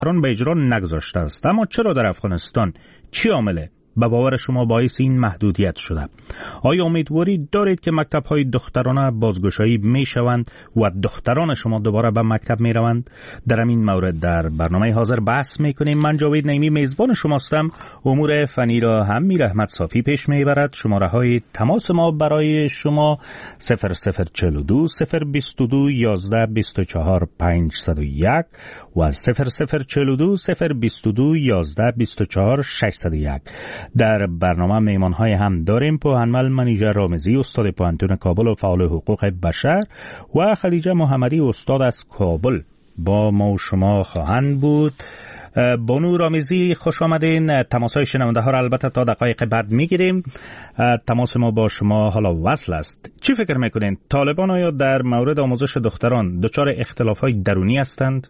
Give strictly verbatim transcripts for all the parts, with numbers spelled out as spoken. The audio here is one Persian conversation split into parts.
دختران به اجرا نگذاشته است. اما چرا در افغانستان؟ چی عامله به باور شما باعث این محدودیت شده؟ آیا امیدواری دارید که مکتب‌های دخترانه بازگشایی می‌شوند و دختران شما دوباره به مکتب می‌روند؟ در این مورد در برنامه حاضر بحث می‌کنیم. من جاوید نعیمی میزبان شماستم. امور فنی را هم میر احمد صافی پیش می‌برد. شماره‌های تماس ما برای شما صفر صفر چهل و دو صفر بیست و دو یازده بیست و چهار پنجصد و یک و صفر صفر چهل و دو صفر بیست و دو یازده بیست و چهار ششصد و یک. در برنامه میمان‌های هم داریم پوهنمل منیژه رامزی، استاد پوهنتون کابل و فعال حقوق بشر، و خدیجه محمدی، استاد از کابل با ما و شما خواهند بود. بانو رامزی خوش آمدین. تماس‌های شنونده ها را البته تا دقایق بعد میگیریم. تماس ما با شما حالا وصل است. چی فکر میکنین؟ طالبان آیا در مورد آموزش دختران دچار اختلاف‌های درونی هستند؟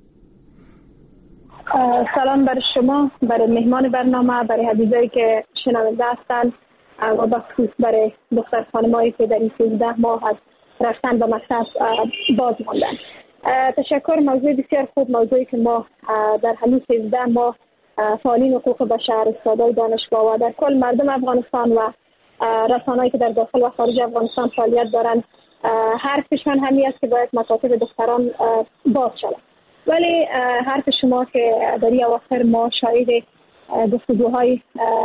سلام بر شما، برای مهمان برنامه، برای عزیزایی که شنونده هستند و بخصوص برای دختر خانمایی که در این سیزده ماه از رفتن به مکتب باز ماندن. تشکر. موضوع بسیار خوب، موضوعی که ما در همین سیزده ماه فعالین حقوق بشر، استادای دانشگاه و در کل مردم افغانستان و رسانه‌ای که در داخل و خارج افغانستان فعالیت دارند، حرفشان همین است که باید مکاتب دختران باز شود. ولی حرف شما که در این اواخر ما شاهد گفتگوهای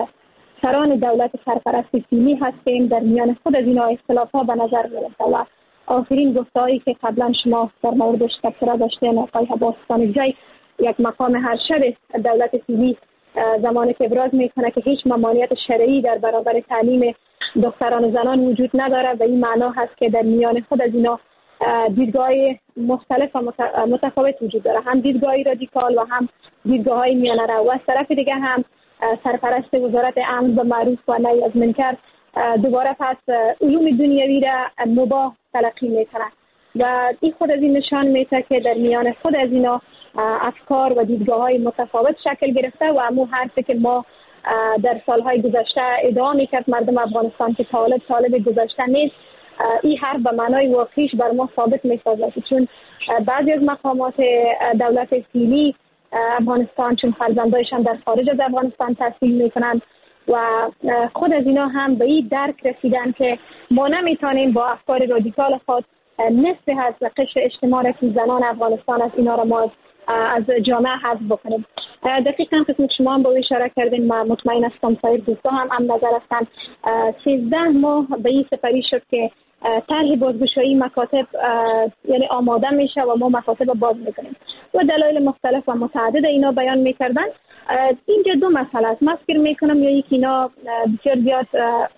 سران دولت سرپرست فیلی هستیم، در میان خود از اینا اختلاف‌ها به نظر می‌رسه و آخرین گفته‌هایی که قبلا شما در موردش تبصره داشتین، آقای عباس‌خان جای یک مقام هر شب دولت فیلی زمانی که ابراز میکنه که هیچ ممانعت شرعی در برابر تعلیم دختران و زنان وجود نداره، و این معنا هست که در میان خود از اینا دیدگاه مختلف و متفاوت وجود داره، هم دیدگاه رادیکال و هم دیدگاه های میانه رو. و از طرف دیگه هم سرپرست وزارت امر به معروف و نهی از منکر دوباره پس علوم دنیوی را مباح تلقی میکنه و این خود از این نشان میده که در میان خود از اینا افکار و دیدگاه های متفاوت شکل گرفته و امو حرفی که ما در سالهای گذشته ادعا میکرد مردم افغانستان که طالب طالب گذشته نیست، این حرف به معنای واقعیش بر ما ثابت می‌سازد، چون بعضی از مقامات دولت فعلی افغانستان چون فرزندایشان در خارج از افغانستان تحصیل میکنند و خود از اینا هم به این درک رسیدن که ما نمیتونیم با افکار رادیکال خود نصف از قشر اجتماع را که زنان افغانستان از اینا را ما از جامعه حذف بکنیم. دقیقاً قسمت شما هم با اشاره کردین، ما مطمئن هستم سایر دوستا هم هم نظر هستند. سیزده ماه به این سپری شد که طرح بازگشایی مکاتب یعنی آماده میشه و ما مکاتب باز میکنیم و دلایل مختلف و متعدد اینا بیان میکردن. اینجا دو مسئله است. من فکر میکنم یا یک اینا بسیار زیاد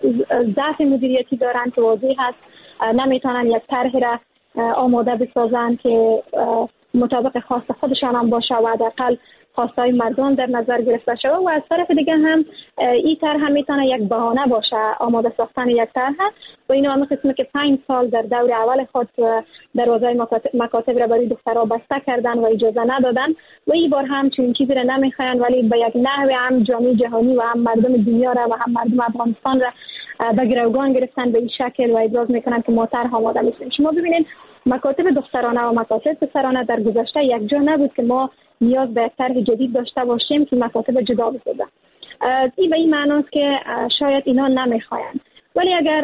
ضعف مدیریتی دارن که واضح هست، نمیتونن یک طرح را آماده بسازن که مطابق خواست خودشان هم باشه و حداقل خواستای مردم در نظر گرفته شده، و از طرف دیگه هم این طرح هم میتونه یک بهانه باشه آماده ساختن یک طرح و اینو هم قسمه که پنج سال در دور اول خود دروازه مکاتب, مکاتب را برای دخترها بسته کردن و اجازه ندادن و این بار هم چون چیزی را نمیخواین ولی به یک نحوه هم جامعه جهانی و هم مردم دنیا را و هم مردم افغانستان را به گروگان گرفتن به این شکل و ابراز میکنن که ما طرح آماده میشیم. شما ببینید مکاتب دخترانه و مکاتب پسرانه در گذشته یک جا نبود که ما نیاز به طرح جدید داشته باشیم که مکاتب جدا بسازه. این به این معناست که شاید اینا نمیخواین، ولی اگر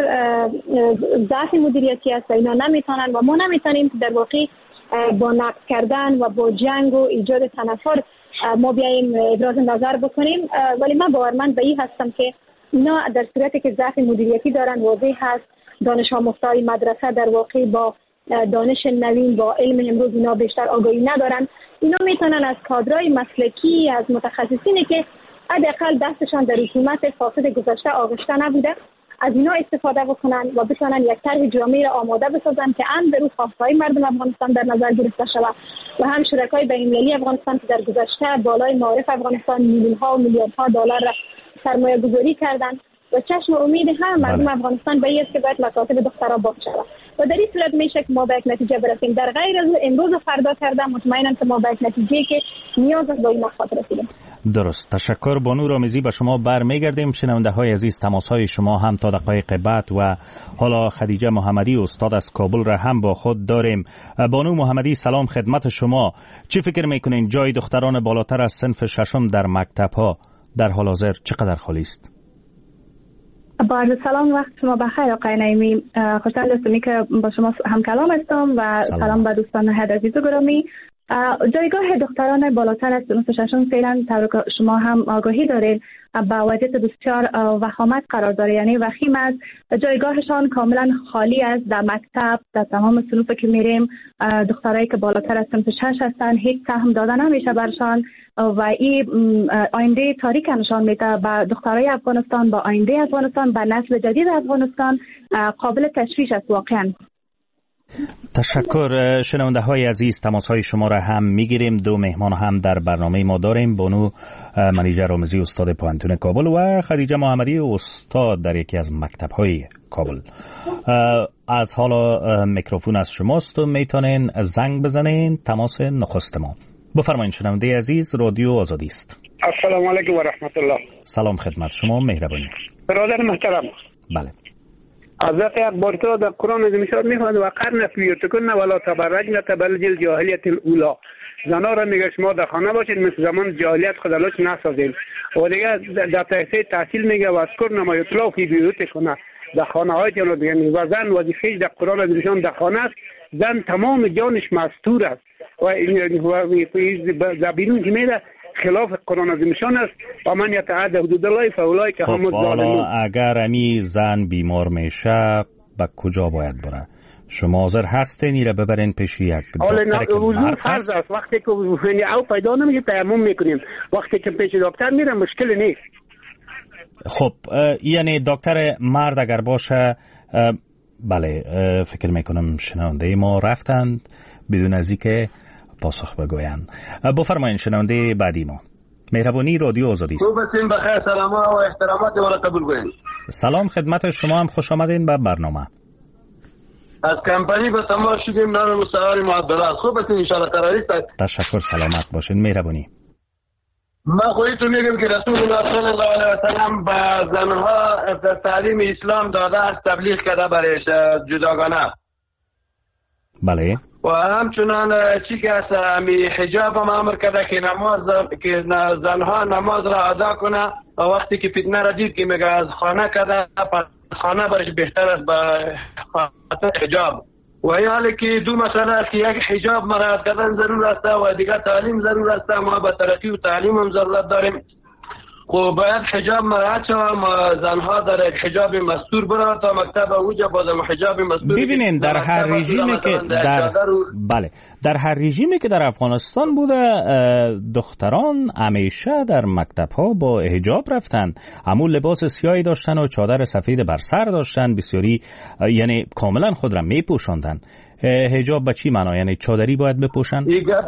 ضعف مدیریتی است و اینا نمیتونن و ما نمیتونیم در واقع با نقد کردن و با جنگ و ایجاد تنفر ما بیاییم ابراز نظر بکنیم، ولی من باورمند به این هستم که اینا در صورتی که ضعف مدیریتی دارن واضح هست. دانش آموزای مدرسه در واقع با دانش نوین با علم امروز اینا بیشتر آگاهی ندارن، اینا میتونن از کادرای مسلکی از متخصصینی که حداقل دستشان در حکومت فاسد گذشته آغشته نبوده از اینا استفاده بکنن و بتونن یک طرح جامعی را آماده بسازن که هم به رو خواستهای مردم افغانستان در نظر گرفته شود و هم شرکای بین‌المللی افغانستان که در گذشته بالای معارف افغانستان میلیون ها و میلیاردها دلار را سرمایه گذاری کردن و چشم امید هم مردم افغانستان به این است که باید مکاتب دخترها باز شود. و در این صورت میشه که ما به یک نتیجه برسیم. در غیر از امروز و فردا کردم مطمئنم که ما به یک نتیجه که نیاز است با این مقصد رسیدیم. درست. تشکر بانو رامزی. به شما برمیگردیم. شنونده های عزیز، تماس های شما هم تا دقایق بعد و حالا خدیجه محمدی استاد از کابل را هم با خود داریم. بانو محمدی سلام خدمت شما. چی فکر میکنین جای دختران بالاتر از صنف ششم در مکتب ها در حال حاضر چقدر خالی است؟ با عرض سلام، وقت شما بخیر آقای نعیمی. خوشحال هستم که با شما هم کلام هستم و سلام, سلام به دوستان عزیز و گرامی. جایگاه دختران بالاتر از صنف ششم فعلا طور که شما هم آگاهی دارید با وضعیت بسیار وخامت قرار داره، یعنی وخیم است. جایگاهشان کاملا خالی است. در مکتب در تمام صنوفی که میریم دخترایی که بالاتر از صنف شش هستند هیچ سهم داده نمیشه برشان و این آینده تاریک نشان میده به دخترای افغانستان، با آینده افغانستان، به نسل جدید افغانستان. قابل تشویش است واقعا. تشکر. شنونده های عزیز، تماس های شما را هم میگیریم. دو مهمان هم در برنامه ما داریم، بانو منیژه رامزی استاد پوهنتون کابل و خدیجه محمدی استاد در یکی از مکتب های کابل. از حالا میکروفون از شماست و میتونین زنگ بزنین. تماس نخست ما. بفرمایید شنونده عزیز، رادیو آزادی است. السلام علیکم و رحمت الله. سلام خدمت شما، مهربانی. برادر محترم، بله، حضرت اکبر تو در قرآن عظیم شان میخواد و قرن فی بیوتکن ولا تبرجن تبرج الجاهلیت الاولی. زنا را میگه شما در خانه باشید مثل زمان جاهلیت خودلوش نسازید. و دیگه در تحصیل تحصیل میگه و اذکر ما یتلا فی بیوتکن، در خانه هایتون رو دیگه. و زن وظیفه‌اش در قرآن عظیم شان در خانه است. زن تمام جانش مستور است و در بیرون که میره خلاف قرآن عظیم شان است. و من یتعدی حدود الله فاولئک هم الظالمون. اگر امی زن بیمار میشه به کجا باید بره؟ شما حاضر هستین ایره ببرین پیش یک دکتر که مرد هست؟ است. وقتی که او پیدا نمیشه تیمم میکنیم، وقتی که پیش دکتر میره مشکل نیست. خب یعنی دکتر مرد اگر باشه، بله فکر میکنم شنونده ما رفتند بدون از اینکه پاسخ بگویند. بفرمایید شنونده بعدی ما. مهربانی، رادیو آزادی است. خوب هستین؟ بخیر. سلام و احترامات ما را قبول کنید. سلام خدمت شما، هم خوش آمدین به برنامه. از کمپانی به تماس شدیم، نام مستعار معدلات. خوب هستین؟ ان شاء الله قراری است. تشکر، سلامت باشین. مهربانی. ما خودتون میگم که رسول الله صلی الله علیه و سلم به زنها تعلیم اسلام داده است، تبلیغ کرده برایش جداگانه. بله. و همچنان چی که از امی حجاب هم امر کرده که نماز که زنها نماز را ادا کنه و وقتی که فتنه را دید که میگه از خانه کرده خانه برش بهتر است به خاطر حجاب. و این حالی که دو مسئله است که یک حجاب مراعات کردن ضرور است و دیگر تعلیم ضرور است. ما به ترقی و تعلیم هم ضرورت داریم. خب باید حجاب مراعات شود. ما زنها در یک حجاب مستور برن تا مکتب اوجا با حجاب مستور. ببینین در هر رژیمی که در بله در هر رژیمی که در افغانستان بوده، دختران همیشه در مکتب ها با حجاب رفتن، همون لباس سیاهی داشتن و چادر سفید بر سر داشتن، بسیاری یعنی کاملا خود را میپوشاندن. حجاب به چی معنا؟ یعنی چادری باید بپوشن؟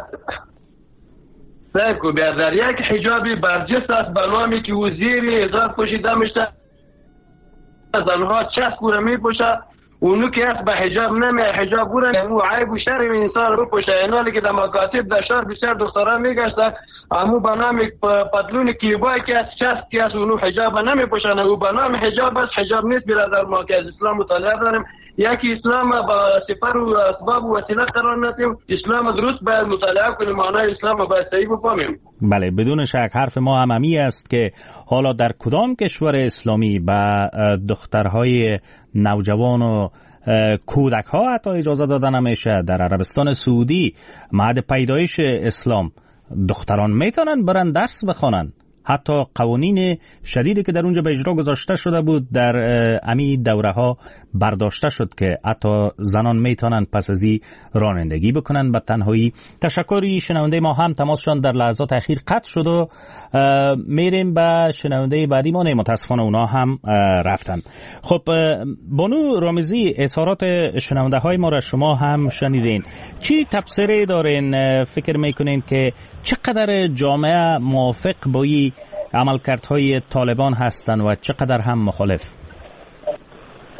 سرکو بیا در یک حجابی برجست است به نامی که او زیر ازار پوشیده میشه، زنها چسب رو میپوشه، اونو که است به حجاب نمی حجاب بورن او عیب و شرم انسان رو پوشه. اینالی که در مکاتب در شهر بسیار دختران میگشتن امو به نام پتلون کیبای که است چسب که است اونو حجاب نمی پوشن. او به نام حجاب است، حجاب نیست. برادر ما که از اسلام مطالعه داریم، یکی اسلام با سفر و اسباب و وسیله قرار ندیم. اسلام درست باید مطالعه کنیم، معنای اسلام باید صحیح بفهمیم. بله بدون شک حرف ما هم همی است که حالا در کدام کشور اسلامی به دخترهای نوجوان و کودک ها حتی اجازه دادن نمیشه؟ در عربستان سعودی مهد پیدایش اسلام دختران میتونن برن درس بخونن. حتی قوانین شدیدی که در اونجا به اجرا گذاشته شده بود در امی دوره ها برداشته شد که حتی زنان میتونن پس از این رانندگی بکنن به تنهایی. تشکری. شنونده ما هم تماسشان در لحظات اخیر قطع شد و میریم به شنونده بعدی ما. متاسفانه اونا هم رفتن. خب بانو رامزی، اظهارات شنونده های ما را شما هم شنیدین. چی تفسیری دارین؟ فکر میکنین که چقدر جامعه موافق با این عملکردهای طالبان هستند و چقدر هم مخالف؟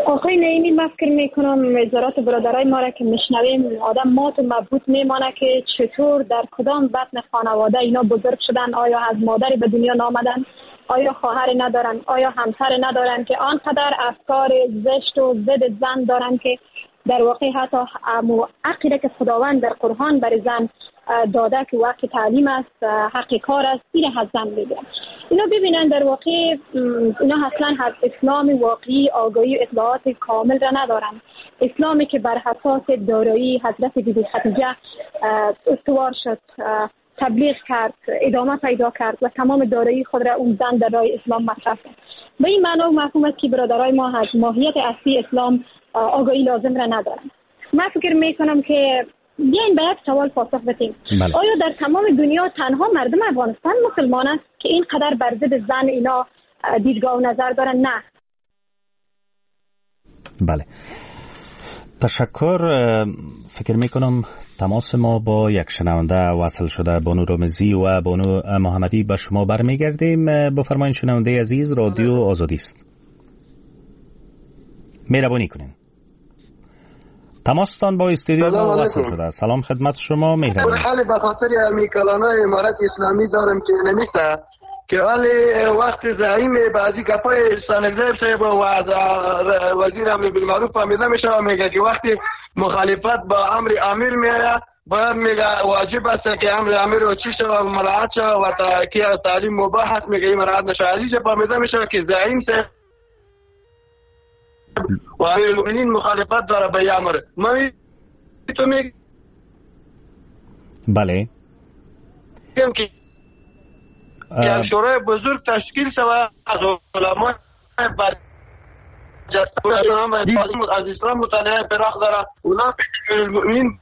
آقای نعیمی، من فکر میکنم وزارت برادرای ما را که میشنویم آدم مات و مبهوت میمانه که چطور در کدام بطن خانواده اینا بزرگ شدن. آیا از مادری به دنیا نامدن؟ آیا خواهر ندارن؟ آیا همسر ندارن که آنقدر افکار زشت و ضد زن دارن که در واقع حتی عقیده که خداوند در قرآن بر زن داده که وقت تعلیم است، حق کار است، این از زن میگیرن. اینا ببینن در واقع اینا اصلا از اسلام واقعی آگاهی و اطلاعات کامل را ندارن. اسلامی که بر اساس دارایی حضرت بیبی خدیجه استوار شد، تبلیغ کرد، ادامه پیدا کرد و تمام دارایی خود را اون زن در راه اسلام مصرف کرد. به این معنا و مفهوم است که برادرای ما از ماهیت اصلی اسلام آگاهی لازم را ندارن. من فکر میکنم که بیاین به یک سوال پاسخ بدیم. بله. آیا در تمام دنیا تنها مردم افغانستان مسلمان است که اینقدر بر ضد زن اینا دیدگاه و نظر دارن؟ نه. بله، تشکر. فکر میکنم تماس ما با یک شنونده وصل شده. بانو رامزی و بانو محمدی به شما برمیگردیم. بفرمایید شنونده عزیز، رادیو آزادی است، مهربانی کنین. تماستان با استودیو ما وصل شده. سلام خدمت شما، مهربانی. حالی به خاطر میکلانای امارت اسلامی دارم که نمیسته که حالی وقت زعیم بعضی گپای سالگزیب صاحب و وزیر امر بالمعروف فهمیده میشه و میگه که وقتی مخالفت با امر امیر میایه باید میگه واجب است که امر امیر رو چی شد و مراعات شد و که تعلیم مباح است میگه این مراعات نشه. عزیز فهمیده میشه که زعیم صاحب و امیر المؤمنین مخالفت داره به این امر. من تو میگم بله که یک شورای بزرگ تشکیل شود از علماء بر جستگاه از اسلام مطالعه پراخ داره. اونا المؤمنین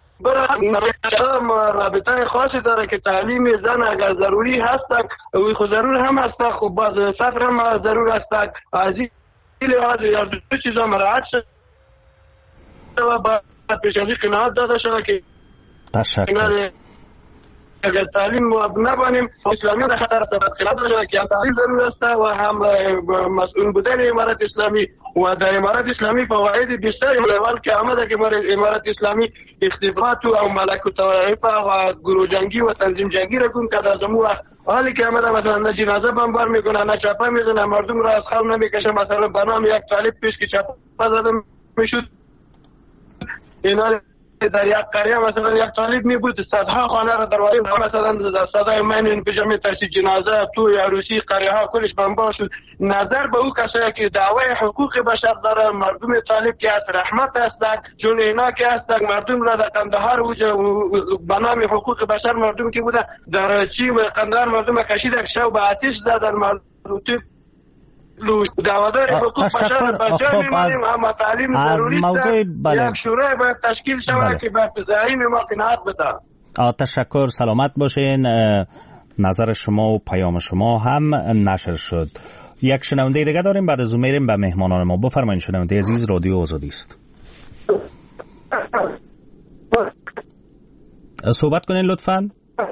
برای رابطه خاصی داره که تعلیم زن اگر ضروری هست و خود ضرور هم هست، خب باز سفر هم ضرور هست. از این لحاظ یا دو چیزا مراعات شد و باید پیش از این قناعت داده شده که تشکر. اگر تعلیم نبانیم اسلامی در خطر است. خلاف داره که هم تعلیم ضرور است و هم مسئول بودن امارت اسلامی و در امارت اسلامی فواید بیشتری اول که آمده که امارت اسلامی اختفاءات و ملک و طوائف و گروه جنگی و تنظیم جنگی را کن که در زمو حالی که آمده مثلا نه جنازه بمبار میکنه نه چاپه میزنه، مردم را از خواب نمیکشه. مثلا برنامه یک طالب پیش که چاپه زده میشد اینا در یک قریه مثلا یک طالب می بود صدها خانه را در وارد مثلا در صدای من پیجامی ترسی جنازه توی عروسی قریه ها کلش بمبار شد. نظر به او کسایی که دعوای حقوق بشر داره، مردم طالب که از رحمت هستند، چون اینا که هستند مردم را در قندهار وجه به نام حقوق بشر مردم که بوده در چی و قندهار مردم کشید شو به آتش زدن. مردم دوادار حقوق بشر بچه میمانیم اما تعلیم ضروری است. بله. یک شورای باید تشکیل شود بله. که به زعیم ما قناعت بده. تشکر، سلامت باشین. نظر شما و پیام شما هم نشر شد. یک شنونده دیگه داریم، بعد از اون میریم به مهمانان ما. بفرمایید شنونده عزیز، رادیو آزادی است. صحبت کنین لطفاً.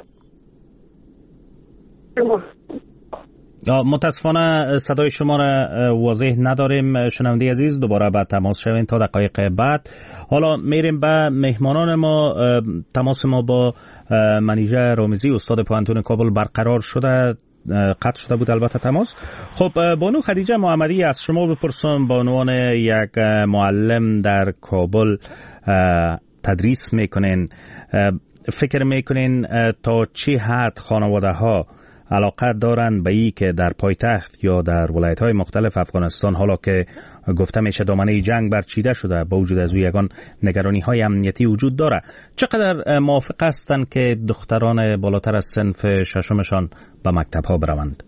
متاسفانه صدای شما را واضح نداریم شنونده عزیز، دوباره به تماس شوین تا دقایق بعد. حالا میریم به مهمانان ما. تماس ما با منیژه رامزی استاد پوهنتون کابل برقرار شده، قطع شده بود البته تماس. خب بانو خدیجه محمدی، از شما بپرسم به عنوان یک معلم در کابل تدریس میکنین، فکر میکنین تا چه حد خانواده ها علاقه دارند به این که در پایتخت یا در ولایت‌های مختلف افغانستان، حالا که گفته میشه دامنه جنگ برچیده شده، با وجود از او یگان نگرانی‌های امنیتی وجود داره، چقدر موافق هستند که دختران بالاتر از صنف ششمشان به مکتب‌ها بروند؟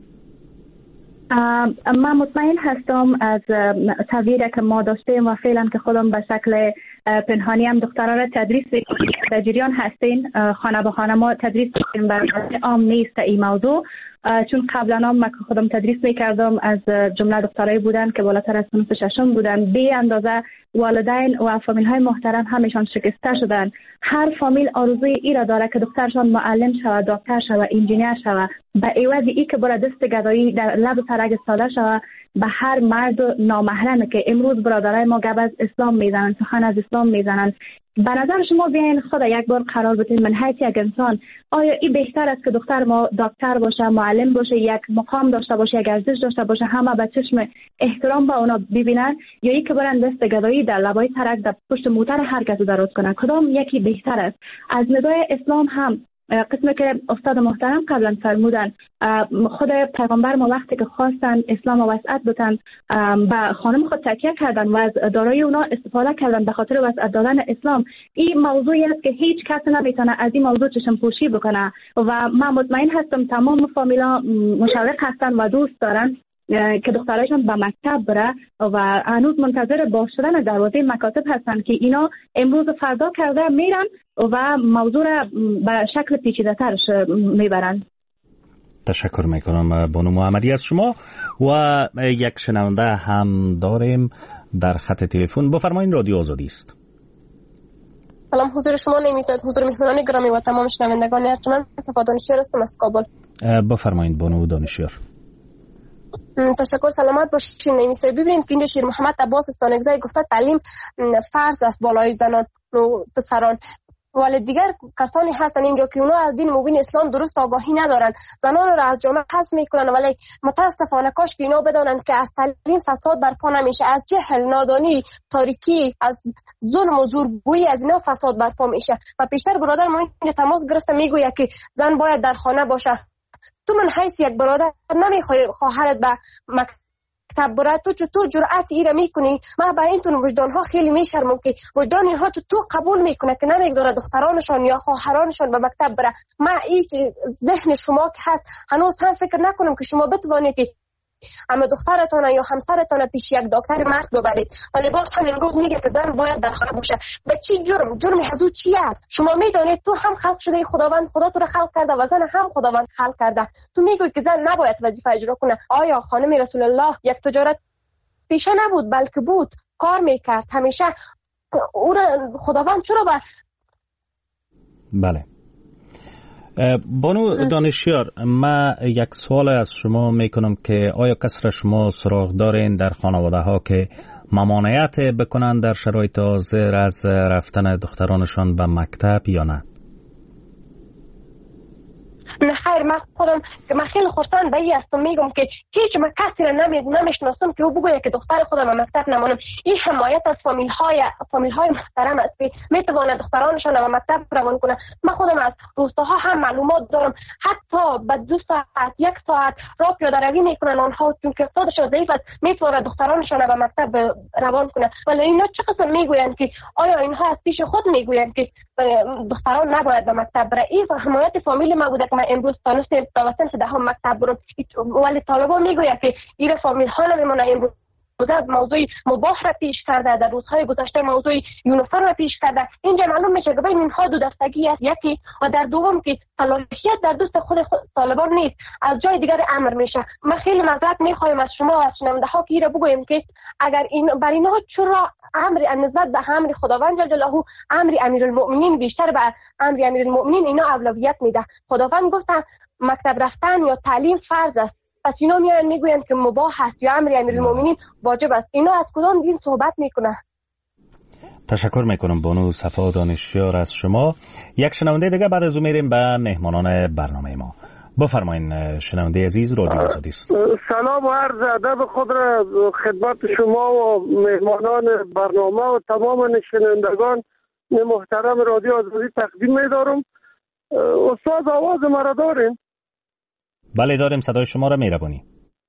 من مطمئن هستم از تصویری که ما داشتیم و فعلا که خودم به شکل پنهانی هم دختران را تدریس میکنیم، در جریان هستین خانه به خانه ما تدریس میکنیم. برای عام نیست این موضوع، چون قبلا هم من خودم تدریس میکردم، از جمله دخترایی بودن که بالاتر از صنف ششم بودن. به اندازه والدین و فامیل های محترم همشان شکسته شدن. هر فامیل آرزوی ای را داره که دخترشان معلم شود، دکتر شود، انجینیر شود، به عوض ای که برای دست گدایی در لب سرک ساده شود به هر مرد نامحرم که امروز برادرای ما گپ از اسلام میزنن، سخن از اسلام میزنن، به نظر شما بیاین خدا یک بار قرار بدین من حیث یک انسان، آیا این بهتر است که دختر ما دکتر باشه، معلم باشه، یک مقام داشته باشه، یک ارزش داشته باشه، همه به چشم احترام به اونا ببینن، یا اینکه برن دست گدایی در لبای ترک در پشت موتر هر کس دراز کنن؟ کدام یکی بهتر است؟ از ندای اسلام هم قسمی که استاد محترم قبلا فرمودن، خود پیغمبر ما وقتی که خواستن اسلام و وسعت بدن به خانم خود تکیه کردن و از دارایی اونا استفاده کردن به خاطر وسعت دادن اسلام. این موضوعی است که هیچ کس نمیتونه از این موضوع چشم پوشی بکنه و من مطمئن هستم تمام فامیلا مشوق هستن و دوست دارن که دخترایشان به مکتب بره و هنوز منتظر باز شدن دروازه مکاتب هستن که اینا امروز و فردا کرده میرن و موضوع را به شکل پیچیده ترش میبرن. تشکر میکنم بانو محمدی از شما. و یک شنونده هم داریم در خط تلفن. بفرمایید، رادیو آزادی است. سلام حضور شما نمیزد، حضور مهمانان گرامی و تمام شنوندگان ارجمند. صفا دانشیار هستم از کابل. بفرمایید بانو دانشیار. تشکر، سلامت باشین. نمی‌سای ببینید که اینجا شیر محمد عباس استانگزای گفته تعلیم فرض است بالای زنان و پسران، ولی دیگر کسانی هستن اینجا که اونا از دین مبین اسلام درست آگاهی ندارن، زنان را از جامعه حذف میکنن، ولی متاسفانه کاش که اینا بدانن که از تعلیم فساد برپا نمیشه، از جهل، نادانی، تاریکی، از ظلم و زورگویی از اینا فساد برپا میشه. و پیشتر برادر ما اینجا تماس گرفته میگوید که زن باید در خانه باشه. تو من حیث یک برادر نمیخوای خواهرت به مکتب بره، تو چطور جرأت ایره میکنی؟ من به این تون وجدان ها خیلی میشرمم که وجدان اینها چطور قبول میکنه که نمیگذاره دخترانشان یا خواهرانشان به مکتب بره. من این ذهن شما که هست هنوز هم فکر نکنم که شما بتوانید که اما دخترتان یا همسرتان پیش یک دکتر مرد ببرید، ولی باز هم امروز میگه که زن باید در خانه باشه. به چی جرم؟ جرم حضور چی است؟ شما میدانید تو هم خلق شده خداوند، خدا تو رو خلق کرده و زن هم خداوند خلق کرده. تو میگوی که زن نباید وظیفه اجرا کنه. آیا خانم رسول الله یک تجارت پیشه نبود بلکه بود، کار میکرد همیشه؟ او را خداوند چرا بس؟ بله بانو دانشیار، من یک سوال از شما میکنم که آیا کس را شما سراغ دارین در خانواده ها که ممانعت بکنن در شرایط حاضر از رفتن دخترانشان به مکتب یا نه؟ نه خیر، من خودم که من خیلی خوشحال به این هستم میگم که هیچ من کسی را نمی نمیشناسم که او بگوید که دختر خودم به مکتب نمانم. این حمایت از فامیل های فامیل های محترم است که میتواند دخترانشان را به مکتب روان کنه. من خودم از روستاها هم معلومات دارم، حتی به دو ساعت یک ساعت راه پیاده روی میکنن آنها، چون که اقتصادشان ضعیف است، میتواند دخترانشان را به مکتب روان کنه. ولی اینا چه قسم میگویند که آیا اینها از پیش خود میگویند که دختران نباید به مکتب بره؟ این حمایت فامیل ما بوده که من امروز تانستم تا وسط ده هم مکتب برم، ولی طالبان میگوید که این فامیل ها نمیمونه. امروز موضوع مباح را پیش کرده، در روزهای گذشته موضوع یونیفرم را پیش کرده. اینجا معلوم میشه که بین اینها دو دستگی است، یکی و در دوم که صلاحیت در دست خود, خود طالبان نیست، از جای دیگر امر میشه. من خیلی معذرت میخوایم از شما و از شنونده ها که ایره بگویم که اگر این بر اینها چرا امر نسبت به امر خداوند جل جلاله امر امیرالمؤمنین بیشتر به امر امیرالمؤمنین اینا اولویت میده. خداوند گفته مکتب رفتن یا تعلیم فرض است، پس اینا میان میگویند که مباح است یا امر امیرالمؤمنین واجب است. اینا از کدام دین صحبت میکنه؟ تشکر میکنم بانو صفا دانشیار از شما. یک شنونده دیگه بعد از اون میریم به مهمانان برنامه ما. بفرمایید شنونده عزیز، رادیو آزادی است. سلام و عرض ادب خود را خدمت شما و مهمانان برنامه و تمام شنوندگان محترم رادیو آزادی تقدیم می‌دارم. استاد آواز مرا دارین؟ بله داریم، صدای شما را می‌ربونی.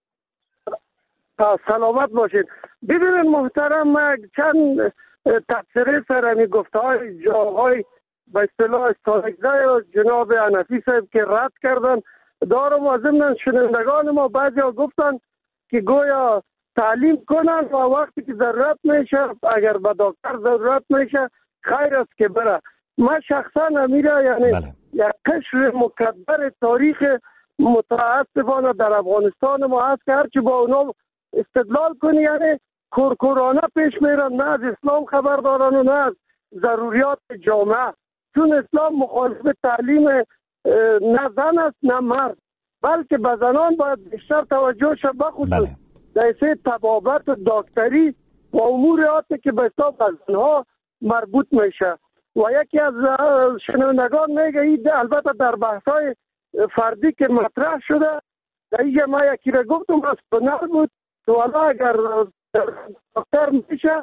سلامت باشید. ببینید محترم، من چند تفسیر سر می گفته‌های جاهای به اصطلاح استانگزای و جناب حنفی صاحب که رد کردن دارم و ضمن شنوندگان ما بعضیا گفتن که گویا تعلیم کنن و وقتی که ضرورت میشه اگر به دکتر ضرورت میشه خیر است که بره. من شخصا امیره یعنی بله. یک قشر مکدر تاریخ متاسفانه در افغانستان ما هست که هرچی با اونا استدلال کنی یعنی کورکورانه پیش میرن، نه از اسلام خبر دارن و نه از ضروریات جامعه، چون اسلام مخالف تعلیم نه زن است نه مرد، بلکه به زنان باید بیشتر توجه شد. بخصوص بله. در سه طبابت دکتری و اموراتی که به حساب از آنها مربوط میشه. و یکی از شنوندگان میگه این البته در بحث‌های فردی که مطرح شده، در اینجا ما یکی را گفتم از پنر بود که والا اگر دکتر میشه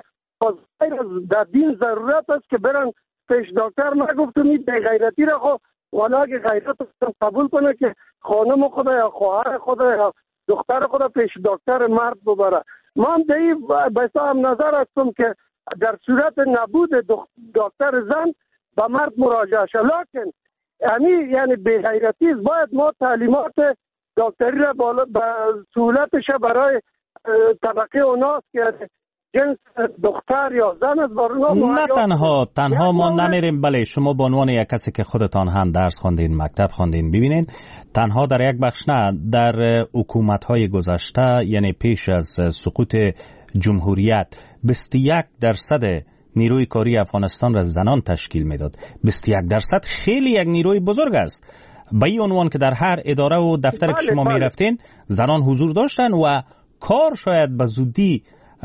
در دین ضرورت است که برن پیش دکتر. نگفتم این غیرتی را خو والا اگه غیرت قبول کنه که خانم خدا یا خواهر خدا یا دختر خدا پیش دکتر مرد ببره. من در این بحثا هم نظر هستم که در صورت نبود دکتر زن به مرد مراجعه شد، لیکن یعنی یعنی به غیرتی باید ما تعلیمات دکتری را بالا به سهولتش برای طبقه اوناست که جنس دختر یا زن از بارنا نه تنها تنها ما نمیریم. بله شما به عنوان یک کسی که خودتان هم درس خواندین، مکتب خواندین، ببینین تنها در یک بخش نه، در حکومت‌های گذشته یعنی پیش از سقوط جمهوریت بیست و یک درصد نیروی کاری افغانستان را زنان تشکیل میداد. بیست و یک درصد خیلی یک نیروی بزرگ است. به این عنوان که در هر اداره و دفتر که شما می رفتین زنان حضور داشتن و کار شاید به زودی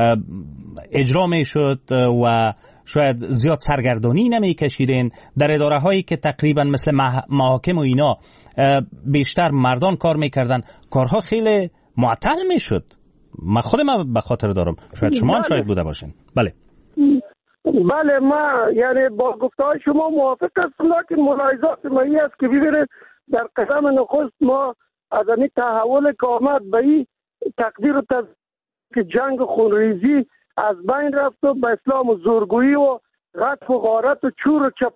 اجرا می شد و شاید زیاد سرگردانی نمی کشیدین. در اداره هایی که تقریبا مثل محاکم و اینا بیشتر مردان کار می کردن، کارها خیلی معطل می شد. من خودم به خاطر دارم، شاید شما هم شاید بوده باشین. بله بله ما یعنی با گفته‌های شما موافق هستم، لیکن ملاحظات ما این است که ببینید در قدم نخست ما از این تحول که آمد به این تقدیر و تذکر که جنگ و خونریزی از بین رفت و به اسلام و زورگویی و غدر و غارت و چور و چپ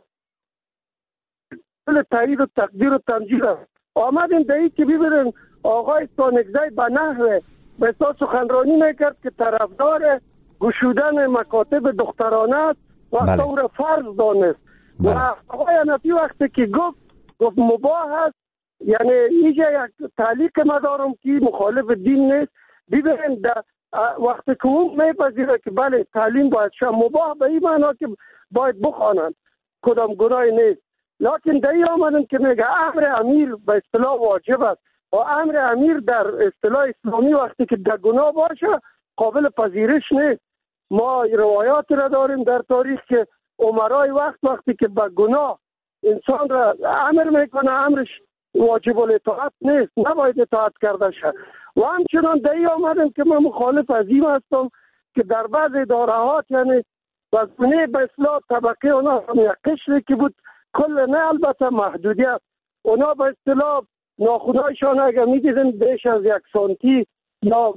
تایید و تقدیر و تمجید آمدیم در این که ببینید آقای ستانکزی به نحوه به اساس سخنرانی میکرد که طرفدار گشودن مکاتب دخترانه است و بله. او را فرض دانست. بله. و آقای حنفی وقتی که گفت گفت مباح است، یعنی اینجا یک تعلیق ما دارم که مخالف دین نیست. ببینید وقتی که اون میپذیره که بله تعلیم باید شد مباح به این معنا که باید بخوانند، کدام گناهی نیست. لیکن در این آمدن که میگه امر امیر به اصطلاح واجب است و امر امیر در اصطلاح اسلامی وقتی که در گناه باشه قابل پذیرش نیست. ما روایات را داریم در تاریخ که عمرای وقت وقتی که به گناه انسان را امر میکنه امرش واجب الاطاعت نیست، نباید اطاعت کرده شد. و همچنان در این آمدیم که من مخالف از این هستم که در بعض ادارهات یعنی بزنه به اصلاح طبقه اونا هم یک قشری که بود کل نه البته محدودیت اونا به اصطلاح ناخونهایشان اگر میدیدن بیش از یک سانتی یا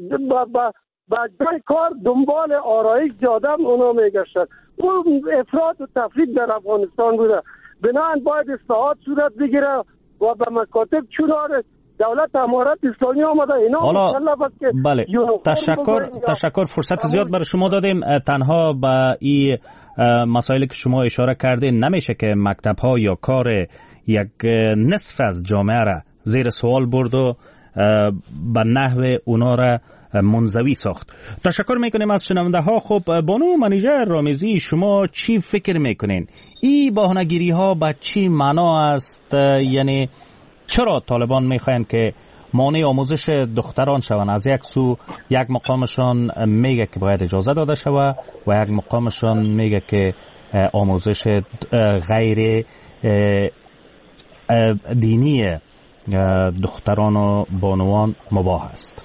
با جای کار دنبال آرایش زیاده اونا میگشتن. اون افراط و تفرید در افغانستان بوده. بنابراین باید اصلاحات صورت بگیره و به مکاتب چونار دولت امارت اسلامی آمده اینا مطلب است که بله تشکر تشکر فرصت زیاد برای شما دادیم. تنها به این مسائلی که شما اشاره کردین نمیشه که مکتب ها یا کار یک نصف از جامعه را زیر سوال برد و به نحو اونا را منزوی ساخت. تشکر میکنیم از شنونده ها. خب بانو منیژه رامزی شما چی فکر میکنین؟ این بهانه‌گیری ها به چی معنا است؟ یعنی چرا طالبان میخواین که مانع آموزش دختران شوند؟ از یک سو یک مقامشان میگه که باید اجازه داده شود و یک مقامشان میگه که آموزش غیر دینی دختران و بانوان مباح است.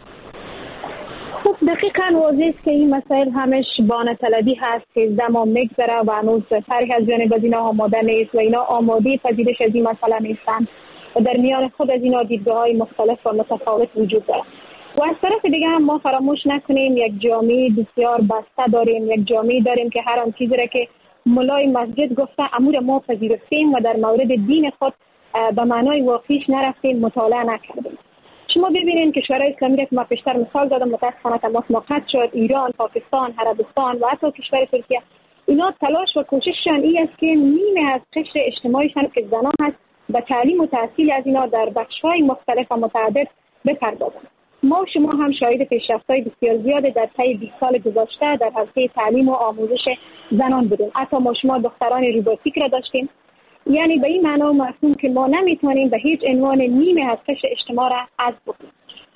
خب دقیقاً واضح است که این مسائل همش بانه طلبی هست که زمان میگذره و هنوز فرقی از جانب از اینا آماده نیست و اینا آماده پذیرش از این مسئله نیستن و در میان خود از اینا دیدگاه‌های مختلف و متفاوت وجود داره. و از طرف دیگه هم ما فراموش نکنیم یک جامعه بسیار بسته داریم، یک جامعه داریم که هر آن چیزی را که مولای مسجد گفته امور ما پذیرفتیم و در مورد دین خود به معنای واقعیش نرفتیم، مطالعه نکردیم. شما ببینید کشورهای اسلامی را که ما پیشتر مثال زدم متاسفانه تماس قطع شد، ایران، پاکستان، عربستان و حتی کشور ترکیه، اینا تلاش و کوشششان این است که نیمه از قشر اجتماعیشان که زنان هست به تعلیم و تحصیل از اینا در بخش‌های مختلف و متعدد بپردازند. ما شما هم شاهد پیشرفت‌های بسیار زیاد در طی بیست سال گذشته در حوزه تعلیم و آموزش زنان بودیم. حتی ما شما دختران روباتیک را داشتیم. یعنی به این معنا مفهوم که ما نمیتونیم به هیچ عنوان نیمه از قشر اجتماع را حذف بکنیم.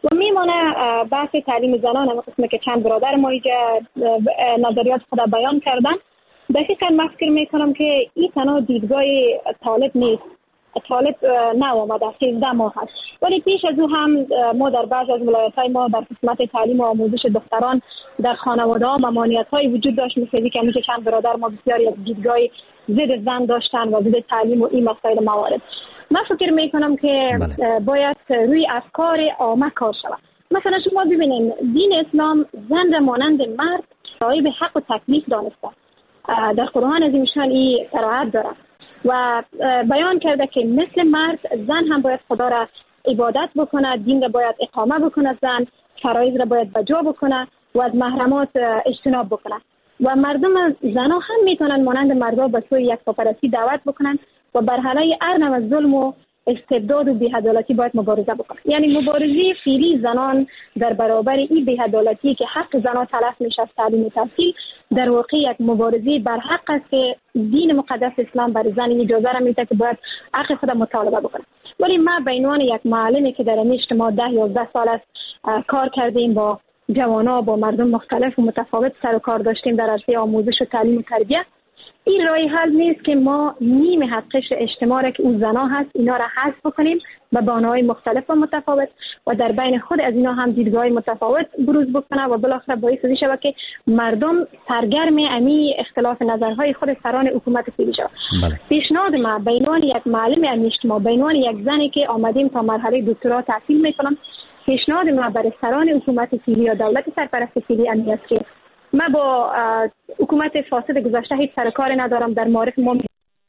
و میمانه بحث تعلیم زنان، هم قسمه که چند برادر ما اینجا نظریات خود بیان کردن. دقیقاً من فکر میکنم که این تنها دیدگاه طالب نیست. طالب نو آمده، سیزده ماه هست، ولی پیش از او هم ما در بعض از ولایت‌های ما در قسمت تعلیم و آموزش دختران در خانواده‌ها ممانعت‌های وجود داشت، مثل که همیشه چند برادر ما بسیاری از دیدگاه ضد زن داشتن و ضد تعلیم و این مسائل موارد. من فکر میکنم که بله. باید روی افکار عامه کار شود. مثلا شما ببینید دین اسلام زن را مانند مرد صاحب حق و تکلیف دانسته، در قرآن عظیم‌شان این صراحت داره و بیان کرده که مثل مرد زن هم باید خدا را عبادت بکنه، دین را باید اقامه بکنه، زن فرایض را باید بجا بکنه و از محرمات اجتناب بکنه و مردم زنها هم میتونن مانند مردا به سوی یکتاپرستی دعوت بکنن و بر علیه هر نوع ظلم و استبداد و بی‌عدالتی باید مبارزه بکنن. یعنی مبارزه فعلی زنان در برابر این بی‌عدالتی که حق زنان تلف میشه از تعلیم و تحصیل در واقع یک مبارزه بر حق است که دین مقدس اسلام بر زن اجازه را میده که باید حق خود مطالبه بکنه. ولی ما به عنوان یک معلمی که در این اجتماع ده یا ده سال است کار کردیم، با جوانا با مردم مختلف و متفاوت سر و کار داشتیم در عرصه آموزش و تعلیم و تربیت، این راه حل نیست که ما نیم حقش اجتماع را که او زنا هست اینا را حذف بکنیم به بانه‌های مختلف و متفاوت و در بین خود از اینا هم دیدگاه‌های متفاوت بروز بکنه و بالاخره باعث شود که مردم سرگرم امی اختلاف نظرهای خود سران حکومت فعلی شود. بله. پیشنهاد ما به عنوان یک معلم امی اجتماع، به عنوان یک زنی که آمدیم تا مرحله دکترا تحصیل میکنم، پیشنهاد ما برای سران حکومت فعلی یا دولت سرپرست فعلی امی است که من با حکومت فاسد گذشته هیچ سر کار ندارم. در معارف ما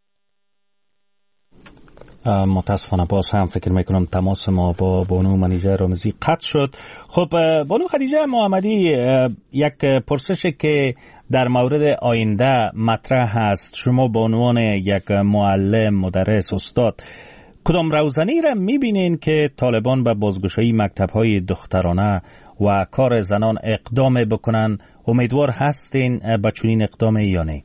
متاسفانه باز هم فکر میکنم تماس ما با بانو منیژه رامزی قطع شد. خب بانو خدیجه محمدی، یک پرسشی که در مورد آینده مطرح هست، شما به عنوان یک معلم، مدرس، استاد، کدام روزنی را میبینین که طالبان به بازگشایی مکتب‌های دخترانه و کار زنان اقدام بکنن؟ امیدوار هستین به چنین اقدام یا نه؟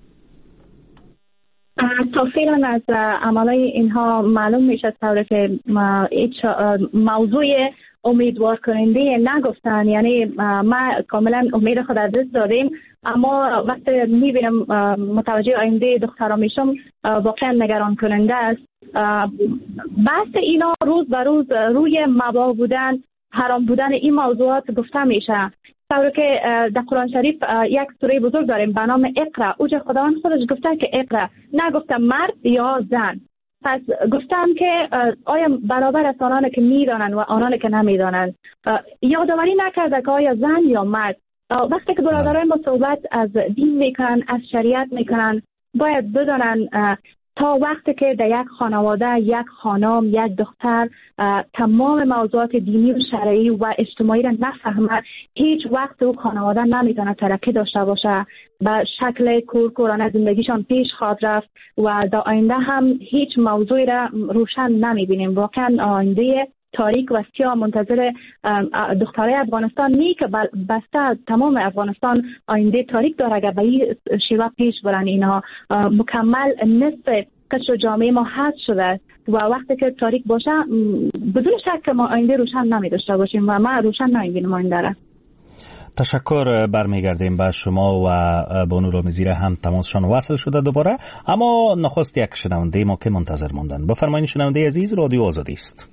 تا فعلا از عملای اینها معلوم میشه طوری که موضوع امیدوار کننده نگفتن، یعنی ما کاملا امید خود از دست دادیم، اما وقتی میبینم متوجه آینده دختران میشم واقعا نگران کننده است. بحث اینا روز به روز روی مباح بودن، حرام بودن این موضوعات گفته میشه. طوری که در قرآن شریف یک سوره بزرگ داریم به نام اقرا، اوجه خداوند خودش گفته که اقرا، نگفته مرد یا زن. پس گفتم که آیا برابر است آنان که میدانند و آنان که نمیدانند. یادآوری نکرده که آیا زن یا مرد. وقتی که برادرای ما صحبت از دین میکنن، از شریعت میکنن، باید بدانن تا وقتی که در یک خانواده یک خانم، یک دختر تمام موضوعات دینی و شرعی و اجتماعی را نفهمد، هیچ وقت او خانواده نمیتونه ترقی داشته باشه، به شکل کورکورانه زندگیشان پیش خواهد رفت و در آینده هم هیچ موضوعی را روشن نمیبینیم. واقعا آینده تاریک و سیاه منتظر دخترای افغانستان نی که بسته تمام افغانستان آینده تاریک داره. اگر به این شیوه پیش برن اینها، مکمل نصف قشر جامعه ما حذف شده و وقتی که تاریک باشه بدون شک ما آینده روشن نمی داشته باشیم و ما روشن نمیبینیم آینده را. تشکر. برمیگردیم به شما و بانو رامزی هم تماسشان وصل شده دوباره، اما نخست یک شنونده ما که منتظر موندن. بفرمایید شنونده عزیز، رادیو آزادی است.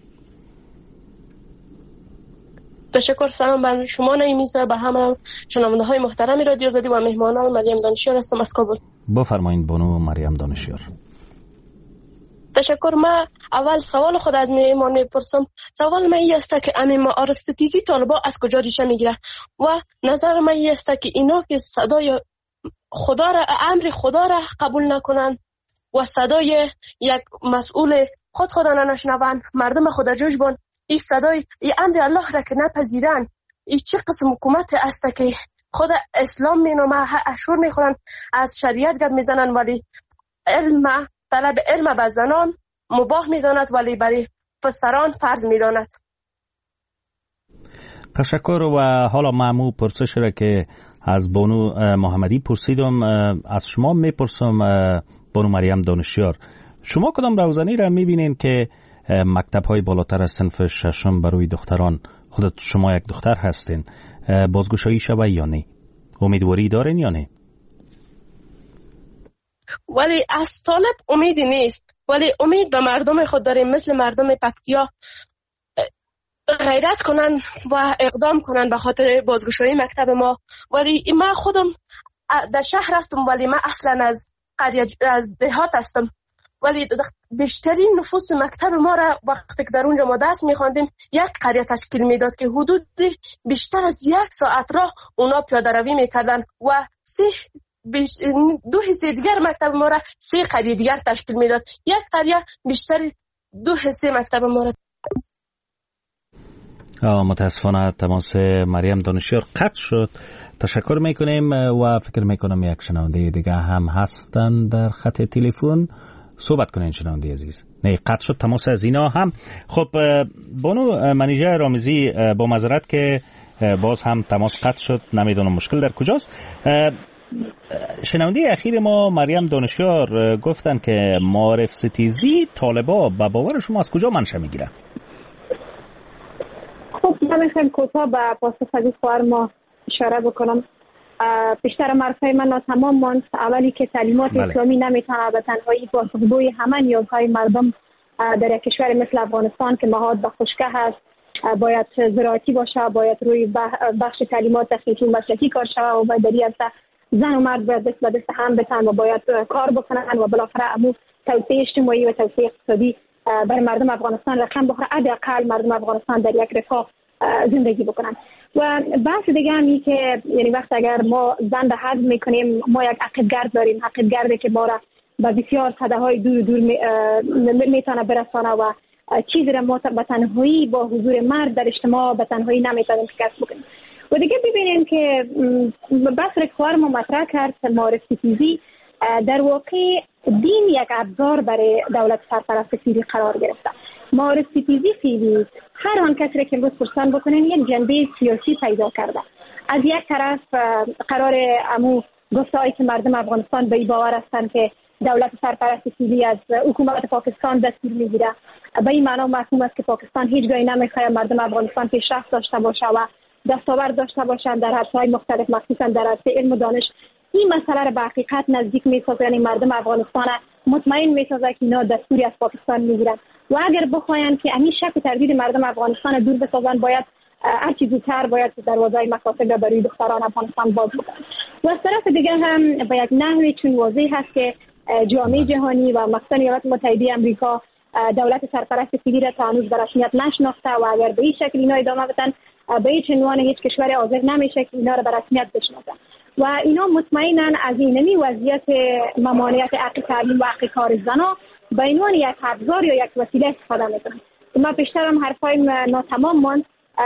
تشکر. سلام بر شما نیمیزه، به همه شنونده های محترم رادیو آزادی و مهمانان. مریم دانشیار هستم از کابل. بفرمایید بانو مریم دانشیار. تشکر. من اول سوال خود از مهمان میپرسم. سوال من این است که امی معارف ستیزی طالبا از کجا ریشه میگیره و نظر من این است که اینا که صدای خدا را، امر خدا را قبول نکنن و صدای یک مسئول خود خدا نشنون، مردم خدا جوش بان، این صدای این امر الله را که نپذیرن، این چه قسم حکومت است که خود اسلام مینامه، اشور میخورن، از شریعت گپ میزنن ولی علم، طلب علم به زنان مباح میداند ولی برای پسران فرض میداند. تشکر. و حالا معمو پرسش را که از بانو محمدی پرسیدم از شما میپرسم بانو مریم دانشیار، شما کدام روزنی را میبینین که مکتب های بالاتر از صنف ششم برای دختران خودت شما یک دختر هستین، بازگشایی شوه یا نه؟ امیدواری دارین یا نه؟ ولی از طالب امیدی نیست، ولی امید به مردم خود داریم، مثل مردم پکتیا غیرت کنن و اقدام کنن به خاطر بازگشایی مکتب ما. ولی من خودم در شهر هستم، ولی من اصلا از قریه از دهات هستم، ولی بیشترین نفوس مکتب ما را وقتی که در اونجا ما درس می‌خواندیم یک قریه تشکیل میداد که حدود بیشتر از یک ساعت را اونا پیاده روی میکردن و سه بیش... دو حصه دیگر مکتب ما را سه قریه دیگر تشکیل میداد. یک قریه بیشتر دو حصه مکتب ما را. متاسفانه تماس مریم دانشیار قطع شد. تشکر میکنیم و فکر میکنم یک شنونده دیگه هم هستن در خط تلفن. صحبت کنین شنونده عزیز. نه قطع شد تماس از اینا هم. خب بانو منیژه رامزی، با معذرت که باز هم تماس قطع شد، نمیدونم مشکل در کجاست. شنونده اخیر ما مریم دانشیار گفتن که معارف ستیزی طالبا به باور شما از کجا منشأ میگیره؟ خب من خیلی کوتاه به پاسخ از سوال ما اشاره بکنم. بیشتر معرفه من ناتمام ماند. اولی که تعلیمات بله. اسلامی نمیتونه به تنهایی پاسخگوی همه نیازهای مردم در یک کشور مثل افغانستان که نهاد به خشکه هست باید زراعتی باشه، باید روی بخش تعلیمات تخنیکی و مسلکی کار شود و باید دری هست زن و مرد باید دست به دست هم بتن و باید کار بکنن و بالاخره امو توسعه اجتماعی و توسعه اقتصادی برای مردم افغانستان رقم بخوره، حداقل مردم افغانستان در یک رفاه زندگی بکنن. و بحث دیگه همی که یعنی وقت اگر ما زن به حد میکنیم، ما یک عقیدگرد داریم، عقیدگردی که ما را به بسیار صده های دور دور میتونه برسانه و چیزی را ما به تنهایی با حضور مرد در اجتماع به تنهایی نمیتونیم شکست بکنیم. و دیگه ببینیم که بحث رکوار ما مطرح کرد، معارف ستیزی در واقع دین یک ابزار برای دولت سرپرست فعلی قرار گرفته. معارف ستیزی فعلی هر آن کسی را که امروز پرسان بکنیم یک جنبه سیاسی پیدا کرده. از یک طرف قرار امو گفته‌ای که مردم افغانستان به این باور هستند که دولت سرپرست فعلی از حکومت پاکستان دستور میگیره. به این معنا مفهوم است که پاکستان هیچ جایی نمیخواد مردم افغانستان پیشرفت داشته باشه و دستاورد داشته باشند در حوزه‌های مختلف، مخصوصا در حوزه علم و دانش. این مسئله را به حقیقت نزدیک می‌سازه، یعنی مردم افغانستان مطمئن می‌سازه که اینا دستوری از پاکستان میگیرن و اگر بخواین که همین شک و تردید مردم افغانستان دور بسازن، باید هر چیز زودتر باید دروازه‌های مکاتب را برای دختران افغانستان باز بکنن. و از طرف دیگه هم به یک نحوی چون واضح هست که جامعه جهانی و مخصوصا ایالات متحده آمریکا دولت سرپرست فعلی را تا هنوز به رسمیت نشناخته و اگر به این شکل اینا ادامه بدن، به هیچ عنوان هیچ کشور حاضر نمیشه که اینا را به رسمیت بشناسه و اینا مطمئنن از اینمی وضعیت ممانعت حق تعلیم و حق کار زنا به عنوان یک ابزار یا یک وسیله استفاده میکنن. ما بیشتر هم حرفای ناتمام ماند.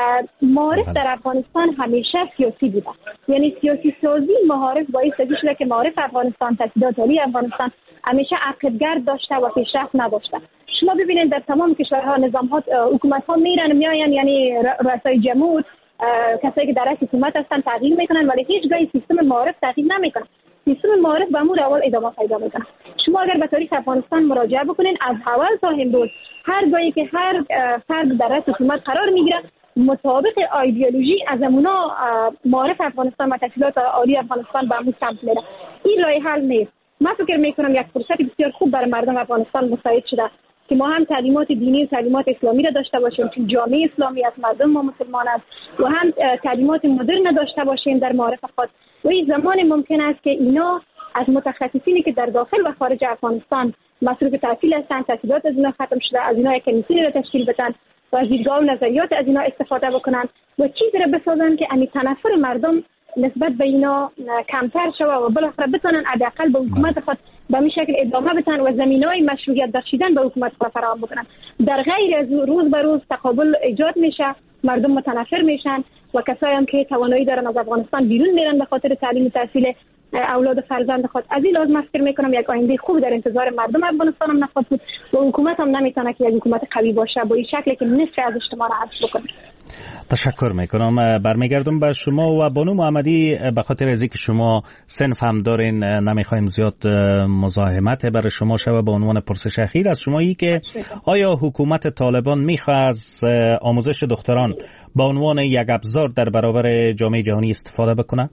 معارف در افغانستان همیشه سیاسی بوده، یعنی سیاسی سازی معارف باعث شده که معارف افغانستان، تحصیلات عالی افغانستان همیشه عقیدگرد داشته و پیشرفت نداشته. شما ببینید در تمام کشورها نظام‌ها حکومت‌ها میرن میآین، یعنی رؤسای جمهور کسایی که در حکومت هستن تغییر میکنن ولی هیچ گاهی سیستم معارف تغییر نمیکنه. سیستم معارف به امور اول ادامه پیدا میکنه. شما اگر به تاریخ افغانستان مراجعه بکنین از اول تا امروز هر گاهی که هر فرد در حکومت قرار میگیره مطابق ایدئولوژی از امونا معارف افغانستان و تحصیلات عالی افغانستان به امور سمت میره. این راه حل نیست. من فکر میکنم یک فرصت بسیار خوب برای مردم افغانستان مساعد شده که ما هم تعلیمات دینی و تعلیمات اسلامی را داشته باشیم که جامعه اسلامی از مردم ما مسلمان است و هم تعلیمات مدرن داشته باشیم در معارف خود. و این زمان ممکن است که اینا از متخصصینی که در داخل و خارج افغانستان مصروف تحصیل هستند، تحصیلات از اینا ختم شده، از اینا یک کمیسیون را تشکیل بدن و از دیدگاه و نظریات از اینا استفاده بکنن و چیزی را بسازن که امی تنفر مردم نسبت به اینا کمتر شود و بالاخره بتونن حداقل به حکومت خود به این شکل ادامه بدن و زمینه‌های مشروعیت بخشیدن به حکومت خود فراهم بکنن. در غیر از روز به روز تقابل ایجاد میشه، مردم متنفر میشن و کسایی هم که توانایی دارن از افغانستان بیرون میرن به خاطر تعلیم و تحصیل اولاد فرزند خود. از این لازم فکر میکنم یک آینده خوب در انتظار مردم افغانستان هم نخواهد بود و حکومت هم نمیتونه که یک حکومت قوی باشه با این شکلی که نصف از اجتماع را حذف بکنه. تشکر میکنم. برمیگردم به شما و بانو محمدی. به خاطر از اینکه شما صنف هم دارین نمیخوایم زیاد مزاحمت برای شما شوه. به عنوان پرسش اخیر از شما ای که آیا حکومت طالبان میخواد از آموزش دختران به عنوان یک ابزار در برابر جامعه جهانی استفاده بکنه؟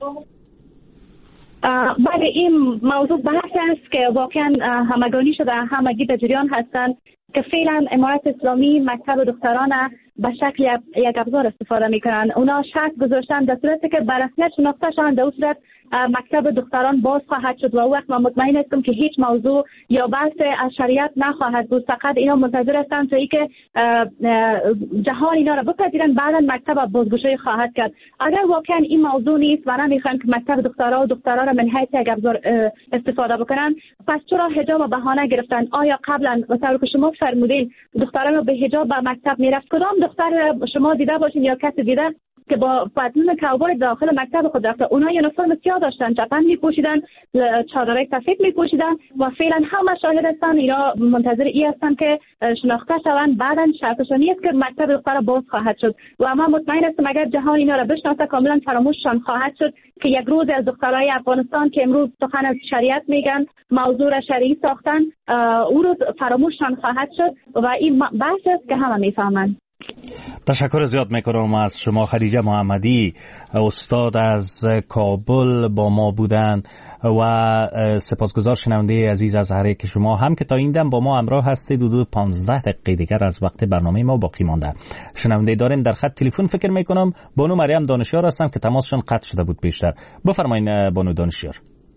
بله، این موضوع بحث است که واقعا همگانی شده، همگی در جریان هستند که فعلا امارت اسلامی مکتب دختران به شکل یک ابزار استفاده میکنن. اونا شرط گذاشتن در صورتی که به رسمیت شناخته شوند در صورت مکتب دختران باز خواهد شد و وقت من مطمئن هستم که هیچ موضوع یا بحث از شریعت نخواهد بود. فقط اینا منتظر هستند تا اینکه جهان اینا را بپذیرن، بعدا مکتب بازگشایی خواهد کرد. اگر واقعا این موضوع نیست و نمیخوان که مکتب دخترها و دخترها را من حیث یک ابزار استفاده بکنن، پس چرا حجاب بهانه گرفتن؟ آیا قبلا مثلا که شما فرمودین دختران به حجاب به مکتب میرفت؟ کدام دختر شما دیده باشین یا کسی دیده که با پتلون کوبای داخل مکتب خود رفته؟ اونها یونیفرم سیاه داشتن، چپن میپوشیدن، چادرای سفید میپوشیدن و فعلا همه شاهد هستن. اینا منتظر این هستن که شناخته شوند، بعدا شرطشانی است که مکتب دختر باز خواهد شد و من مطمئن هستم اگر جهان اینا را بشناسه کاملا فراموششان خواهد شد که یک روز از دخترای افغانستان که امروز سخن از شریعت میگن، موضوع را شرعی ساختن، او روز فراموششان خواهد شد و این بحث است که همه میفهمند. تشکر زیاد میکنم از شما. خدیجه محمدی استاد از کابل با ما بودند و سپاسگزار شنونده عزیز از هر یک شما هم که تا این دم با ما همراه هستید. حدود پانزده دقیقه دیگر از وقت برنامه ما باقی مانده. شنونده داریم در خط تلفن فکر میکنم بانو مریم دانشیار هستن که تماسشون قطع شده بود پیشتر. بفرمایید بانو دانشیار.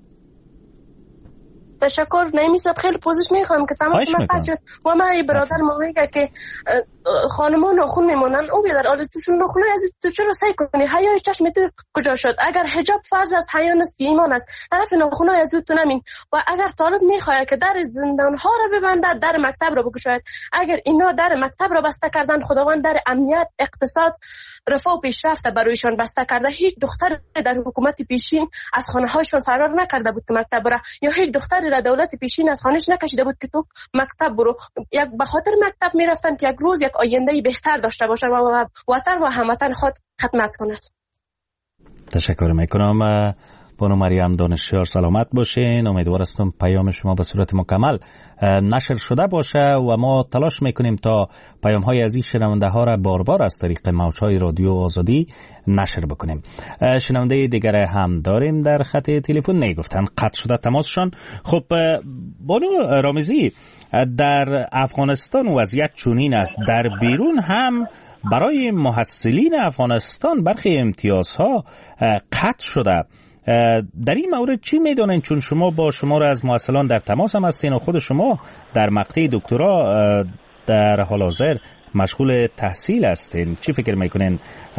تشکر. نمی‌صد خیلی پوزش میخوام که تماس من قطع شد و من برادر ما میگه که خانمان ناخون میمونن او بیادر آلی توشون ناخونه از تو چرا سعی کنی؟ حیای چشم تو کجا شد؟ اگر حجاب فرض از حیا نیست ایمان است، طرف ناخونه از تو نمین. و اگر طالب میخواد که در زندان ها را ببنده، در مکتب را بگشاید. اگر اینا در مکتب را بسته کردن، خداوند در امنیت، اقتصاد، رفاه و پیشرفت برایشان بسته کرده. هیچ دختر در حکومت پیشین از خانه هاشون فرار نکرده بود که مکتب بره، یا هیچ دختری در دولت پیشین از خانهش نکشیده بود که تو مکتب برو. یک به خاطر مکتب میرفتن که یک روز یک آینده بهتر داشته باشه و وطن و هموطن خود خدمت کند. تشکر میکنم. بانو مریم دانشیار سلامت باشین. امیدوار هستم پیام شما به صورت مکمل نشر شده باشه و ما تلاش میکنیم تا پیام های از این شنونده ها را بار بار از طریق موجهای رادیو آزادی نشر بکنیم. شنونده دیگر هم داریم در خط تلفن، نگفتن قطع شده تماسشان. خب بانو رامزی، در افغانستان وضعیت چنین است. در بیرون هم برای محصلین افغانستان برخی امتیازها قطع شده. در این مورد چی میدونین؟ چون شما با شمار از محصلان در تماس هم هستین و خود شما در مقطع دکترا در حال حاضر مشغول تحصیل هستین. چی فکر میکنین؟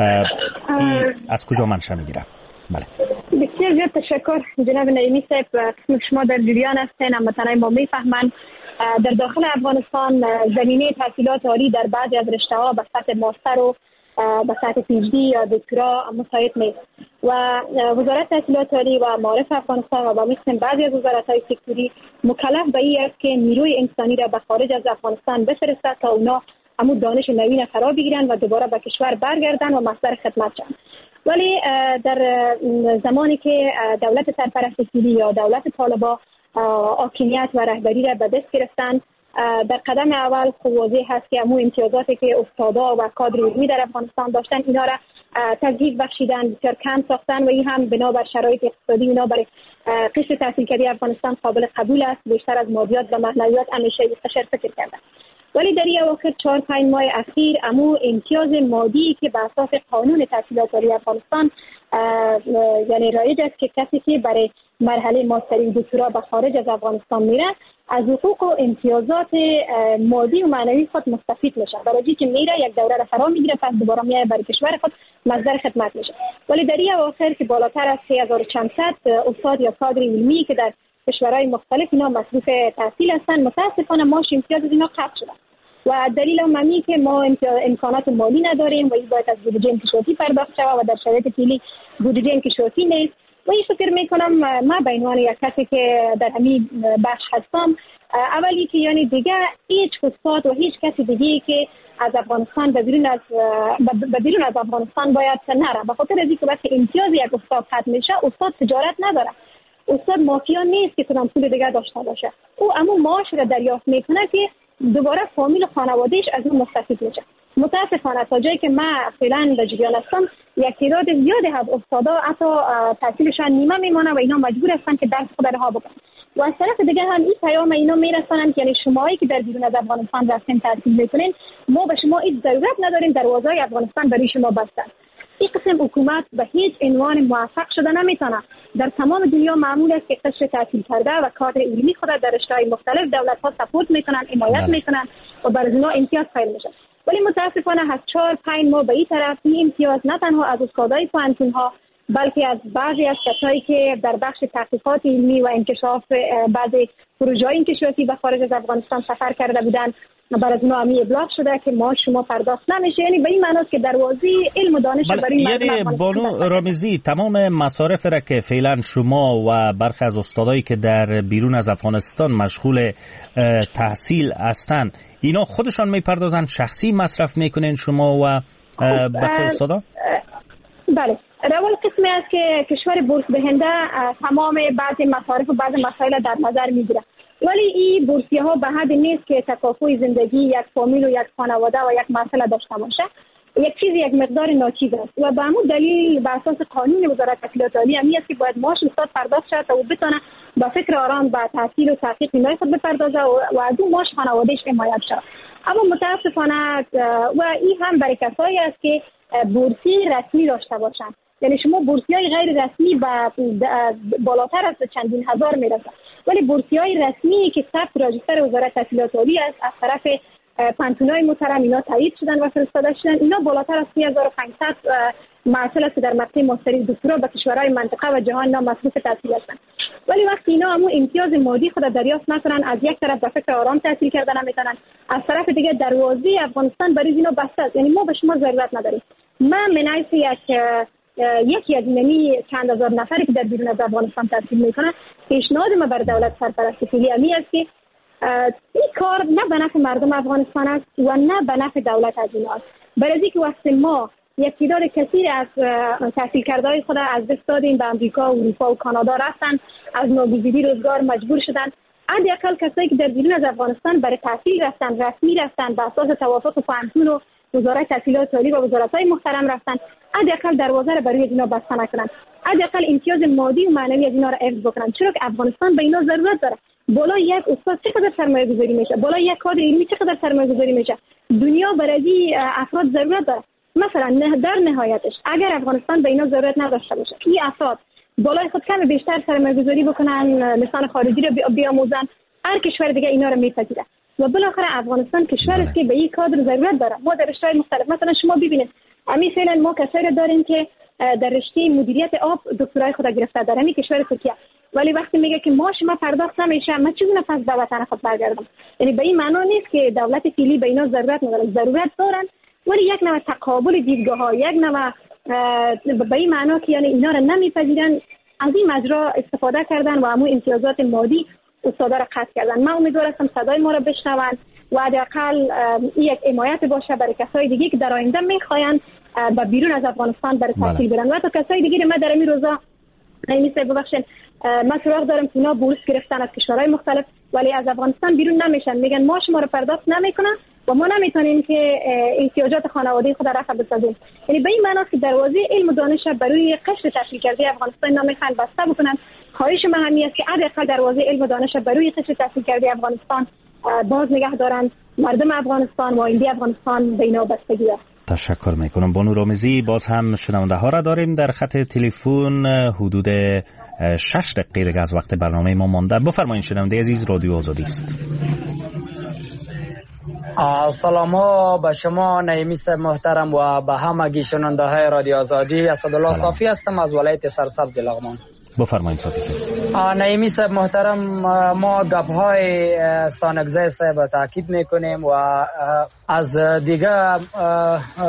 از کجا منشأ میگیره؟ بله. بسیار زیاد تشکر جناب نعیمی صاحب. قسم شما در جریان هستین، اما تنهای ما میفهمن در داخل افغانستان زمینه تحصیلات عالی در بعضی از رشته‌ها به سطح ماستر و به سطح پی اچ دی یا دکترا مساعد نیست و وزارت تحصیلات عالی و معارف افغانستان و با مثل بعضی از وزارت‌های سکتوری مکلف به این است که نیروی انسانی را به خارج از افغانستان بفرستد تا اونا همون دانش نوین فرا بگیرن و دوباره به کشور برگردن و مصدر خدمت شن. ولی در زمانی که دولت سرپرست سیلی یا دولت طالبان حاکمیت و رهبری را به دست گرفتن، در قدم اول خب واضح هست که امو امتیازاتی که استادا و کادر علمی در افغانستان داشتن اینا را تضعیف بخشیدن، بسیار کم ساختن و این هم بنابر شرایط اقتصادی اینا برای قشر تحصیلکردی افغانستان قابل قبول است. بیشتر از مادیات و معنویات همیشه مستشار فکر کردن. ولی در این اواخر چهار پنج ماه اخیر امو امتیاز مادی که به اساس قانون تحصیلات عالی افغانستان یعنی رایج است که کسی که برای مرحله ماستری دکترا به خارج از افغانستان میره از حقوق و امتیازات مادی و معنوی خود مستفید میشه. برای که میره یک دوره را فرا میگیره، پس دوباره میاد برای کشور خود مصدر خدمت میشه. ولی در این اواخر که بالاتر از سه هزار و چند صد استاد یا کادر علمی که در کشورهای مختلف اینا مصروف تحصیل هستن، متاسفانه ماش امتیاز اینا قطع شده و دلیل هم همین که ما امکانات مالی نداریم و این باید از بودجه انکشافی پرداخت شود و در شرایط فعلی بودجه انکشافی نیست و این فکر میکنم ما به عنوان یک کسی که در همین بخش هستم، اولی که یعنی دیگه هیچ استاد و هیچ کسی دیگه که از افغانستان به بیرون از به بیرون از افغانستان باید نره، به خاطر از اینکه وقتی امتیاز یک استاد ختم میشه، استاد تجارت نداره، استاد مافیا نیست که کدام پول دیگه داشته باشه. او اما معاش را دریافت میکنه که دوباره فامیل و خانوادهش از اون مستفید میشه. متاسفانه تا جایی که من فعلا در جریان هستم، یک تعداد زیادی از استادا حتی تحصیلشان نیمه میمونه و اینا مجبور هستن که درس خود رها بکنن. و از طرف دیگه هم این پیام اینا میرسونن که یعنی شمایی که در بیرون از افغانستان رفتین تحصیل میکنین، ما به شما هیچ ضرورت نداریم، دروازه افغانستان برای شما بسته. این قسم حکومت به هیچ عنوان موفق شده نمیتونه. در تمام دنیا معمول است که قشر تحصیل کرده و کادر علمی خود در رشته‌های مختلف دولت‌ها سپورت میکنن، حمایت میکنن و برای اونا امتیاز قائل میشن. ولی متاسفانه از چهار پنج ماه به این طرف این امتیاز نه تنها از استادای پوهنتون‌ها بلکه از بعضی از کسایی که در بخش تحقیقات علمی و انکشاف بعضی پروژه‌های انکشافی به خارج از افغانستان سفر کرده بودن برای از اونها همی ابلاغ شده که ما شما پرداخت نمیشه. یعنی به این معنی است که دروازه علم و دانش برای مردم یعنی بانو رامزی تمام مصارف را که فعلا شما و برخی از استادایی که در بیرون از افغانستان مشغول تحصیل هستند، اینا خودشان میپردازن، شخصی مصرف میکنین شما و بچه استادا؟ بله، اول قسمی است که کشور بورس دهنده تمام بعضی مصارف و بعضی مسائل در نظر میگیره، ولی این بورسیه ها به حد نیست که تکافؤ زندگی یک فامیل و یک خانواده و یک مسئله داشته باشه. یک چیز یک مقدار ناچیز است و به همون دلیل به اساس قانون وزارت اطلاعات عالی همی است که باید معاش استاد پرداخت شود تا او بتونه با فکر آرام به تحصیل و تحقیق نیمه خود بپردازه و از اون معاش خانوادهش حمایت شود. اما متاسفانه و این هم برای کسایی است که بورسی رسمی داشته باشند. یعنی شما بورسیای غیر رسمی با بالاتر از چندین هزار میرسه، ولی بورسیای رسمی که ثبت راجستر وزارت اطلاعات عالی است از طرف پانتونای محترم اینا تایید شدن و فرستاده شدن، اینا بالاتر از سه هزار و پانصد معطل است در مقطع ماستری دکترا به کشورهای منطقه و جهان اینا مصروف تحصیل هستند. ولی وقتی اینا همون امتیاز مادی خود دریافت نکنن، از یک طرف به فکر آرام تحصیل کردن نمیتونن، از طرف دیگه دروازه افغانستان برای اینا بسته است. یعنی ما به شما ضرورت نداریم. من من حیث یک یکی از اینمی چند هزار نفری که در بیرون از افغانستان تحصیل میکنن، پیشنهاد ما بر دولت سرپرست فعلی امی است که این کار نه به نفع مردم افغانستان است و نه به نفع دولت از این است. برای اینکه وقتی ما یک تعداد کثیر از تحصیل کرده‌های خود از دست دادیم به امریکا و اروپا و کانادا رفتن، از ناگزیری روزگار مجبور شدن، حداقل کسایی که در بیرون از افغانستان برای تحصیل رفتن، رسمی رفتن، به اساس توافق پوهنتون و وزارت تحصیلات عالی و وزارت‌های محترم رفتن، حداقل دروازه را برای اینا بسته نکنن، حداقل امتیاز مادی و معنوی از اینا را حفظ بکنن، چرا که افغانستان به اینا ضرورت داره. بالا یک استاد چقدر سرمایه گذاری میشه، بالا یک کادر علمی چقدر سرمایه گذاری میشه. دنیا برای افراد ضرورت داره. مثلا در نهایتش اگر افغانستان به اینا ضرورت نداشته باشه، این افراد بالای خود کم بیشتر سرمایه گذاری بکنن، لسان خارجی رو بیاموزن، هر کشور دیگه اینا رو میپذیره و بالاخره افغانستان کشوری است که به این کادر ضرورت داره. ما در رشته‌های مختلف مثلا شما ببینید همین فعلا ما کسایی داریم که در رشته مدیریت آب دکترای خود گرفته در همین کشور ترکیه، ولی وقتی میگه که ما شما پرداخت نمیشه، ما چگونه پس به وطن خود برگردم؟ یعنی به این معنی نیست که دولت فعلی به اینا ضرورت نداره، ضرورت دارن، ولی یک نوع تقابل دیدگاه ها، یک نوع به این معنی که یعنی اینا رو نمیپذیرن، از این مجرا استفاده کردن و همون امتیازات مادی استادا را قطع کردن. من امیدوار هستم صدای ما را بشنوند و حداقل یک حمایت باشه برای کسای دیگه که در آینده میخواین به بیرون از افغانستان برای تحصیل برن و تا کسای دیگه ما در این روزا نمیشه ببخشید من سراغ دارم که اینا بورس گرفتن از کشورهای مختلف ولی از افغانستان بیرون نمیشن، میگن ما شما رو پرداخت نمیکنن و ما نمیتونیم که احتیاجات خانواده خود را رفع بسازیم. یعنی به این معنی است که دروازه علم و دانش برای قشر تحصیل کرده افغانستان نمیخوان بسته بکنن. خواهش من همین است که حداقل دروازه علم و دانش برای قشر تحصیل کرده افغانستان باز نگه دارند. مردم افغانستان و آینده افغانستان به اینا بستگی است. تشکر میکنم. بانو رامزی، باز هم شنونده ها را داریم در خط تلفن، حدود شش دقیقه از وقت برنامه ما مانده. بفرمایید شنونده عزیز، رادیو آزادی است. سلام به شما نعیمی صاحب محترم و به همگی شنونده های رادیو آزادی. اسدالله صافی هستم از ولایت سرسبز لغمان. بفرمایید صافی صاحب. نعیمی صاحب محترم، ما گپ های ستانکزی صاحب تاکید میکنیم و از دیگه